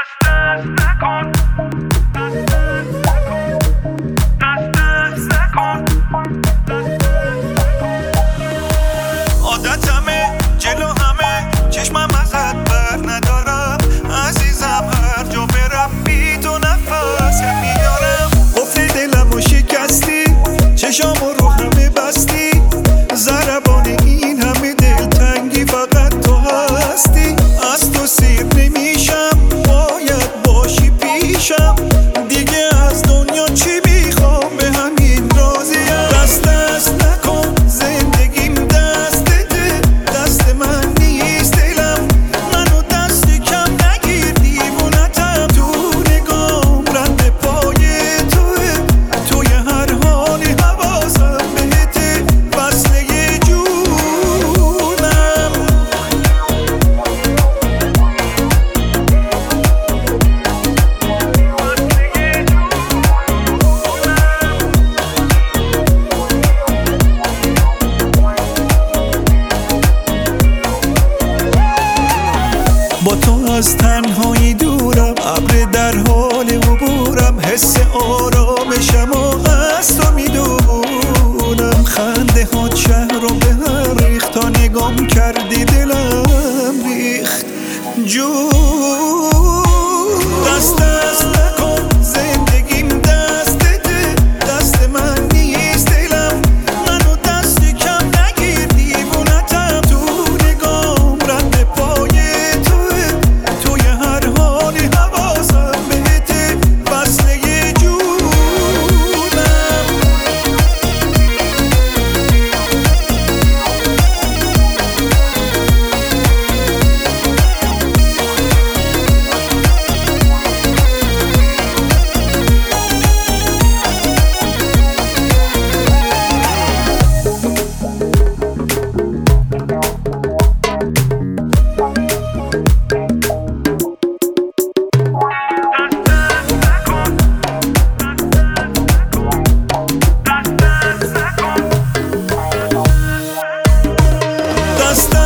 دست نکن، دست نکن. عادتمه جلو همه چشمم ازت بر ندارم عزیزم، هر جا برم بی تو نفس میارم. قفل دلمو شکستی، چشامو رو همه بستی، ضربان این همه دلتنگی فقط تو هستی. از تو سیر نمیشم، باید باشی پیشم، دیگه از دنیا چی میخوام، به همین راضیم. دست نکن زندگیم دستته، دست من نیست دلم، منو دست کم نگیر، دیوونتم. تو نگام رد پای توه، توی هر حالی حواسم بهته، وصله جونم. با تو از تنهایی دورم، ابر در حال عبورم، حس آرامشم و از تو میدونم. خنده ها شهر رو به هم ریخت، تا نگام کردی دلم ریخت جون. دست نکن زندگیم دستته، دست من نیست دلم، منو دست کم نگیر، دیوونتم. تو نگام رد پای توه، توی هر حالی حواسم بهته، وصله جونم. دست